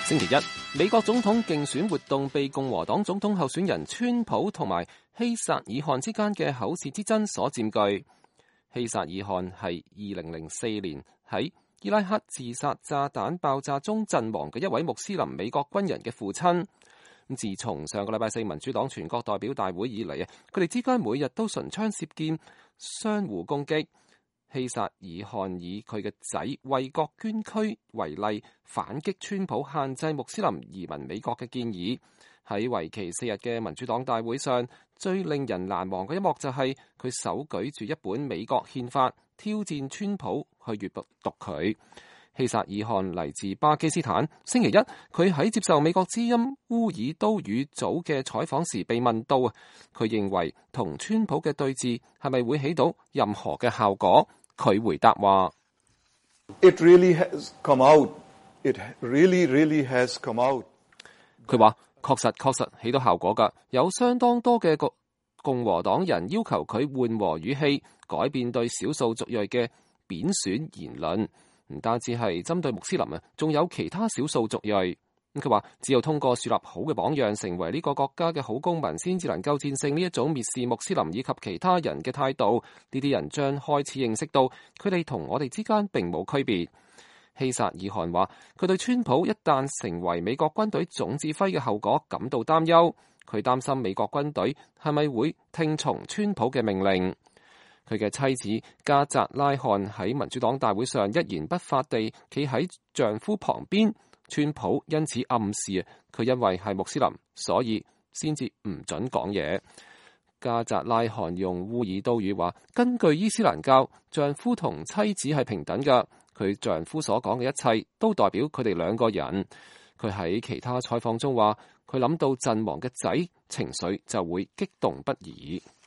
星期一，美國總統競選活動被共和黨總統候選人川普同埋希薩爾汗之間嘅口舌之爭所佔據。希薩爾汗係2004年喺伊拉克自殺炸彈爆炸中陣亡嘅一位穆斯林美國軍人嘅父親。自從上個禮拜四民主黨全國代表大會以嚟佢哋之間每日都唇槍舌劍，相互攻擊。希薩爾汗以佢嘅仔為國捐軀為例，反擊川普限制穆斯林移民美國嘅建議。喺為期4日嘅民主黨大會上，最令人難忘嘅一幕就係佢手舉住一本美國憲法，挑戰川普去閱讀佢。希薩爾汗嚟自巴基斯坦。星期一，佢喺接受美國之音烏爾都語組嘅採訪時被問到佢認為同川普嘅對峙係咪會起到任何嘅效果？佢回答話 ：It really has come out. It really has come out。 佢話確實起到效果㗎，有相當多嘅共和黨人要求佢緩和語氣，改變對少數族裔嘅貶損言論，唔單止係針對穆斯林仲有其他少數族裔。佢話只有通過樹立好嘅榜樣，成為呢個國家嘅好公民，先至能夠戰勝呢一種蔑視穆斯林以及其他人嘅態度。呢啲人將開始認識到佢哋同我哋之間並冇區別。希薩爾汗話佢對川普一旦成為美國軍隊總指揮嘅後果感到擔憂，佢擔心美國軍隊係咪會聽從川普嘅命令。佢嘅妻子加扎拉汗喺民主黨大會上一言不發地企喺丈夫旁邊。川普因此暗示佢因為係穆斯林，所以先至唔准講嘢。加扎拉汗用烏爾都語話，根據伊斯蘭教，丈夫同妻子係平等㗎。佢丈夫所講嘅一切都代表佢哋兩個人。佢喺其他採訪中話，佢諗到陣亡嘅仔，情緒就會激動不已。